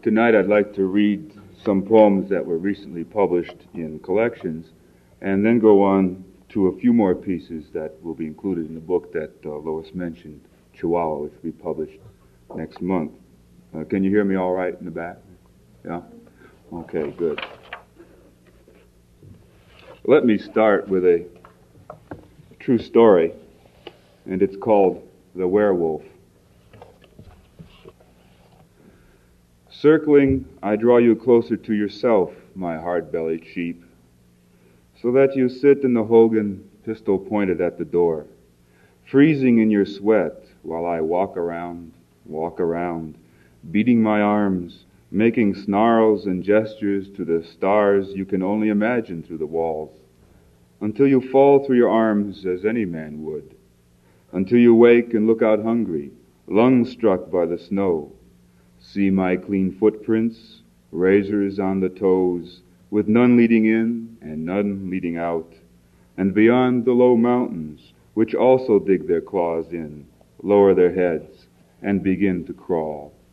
Tonight I'd like to read some poems that were recently published in collections and then go on to a few more pieces that will be included in the book that Lois mentioned, Chihuahua, which will be published next month. Can you hear me all right in the back? Yeah? Okay, good. Let me start with a true story, and it's called The Werewolf. Circling, I draw you closer to yourself, my hard-bellied sheep, so that you sit in the hogan, pistol pointed at the door, freezing in your sweat while I walk around, beating my arms, making snarls and gestures to the stars you can only imagine through the walls, until you fall through your arms as any man would, until you wake and look out hungry, lung-struck by the snow, see my clean footprints, razors on the toes, with none leading in and none leading out, and beyond the low mountains, which also dig their claws in, lower their heads, and begin to crawl.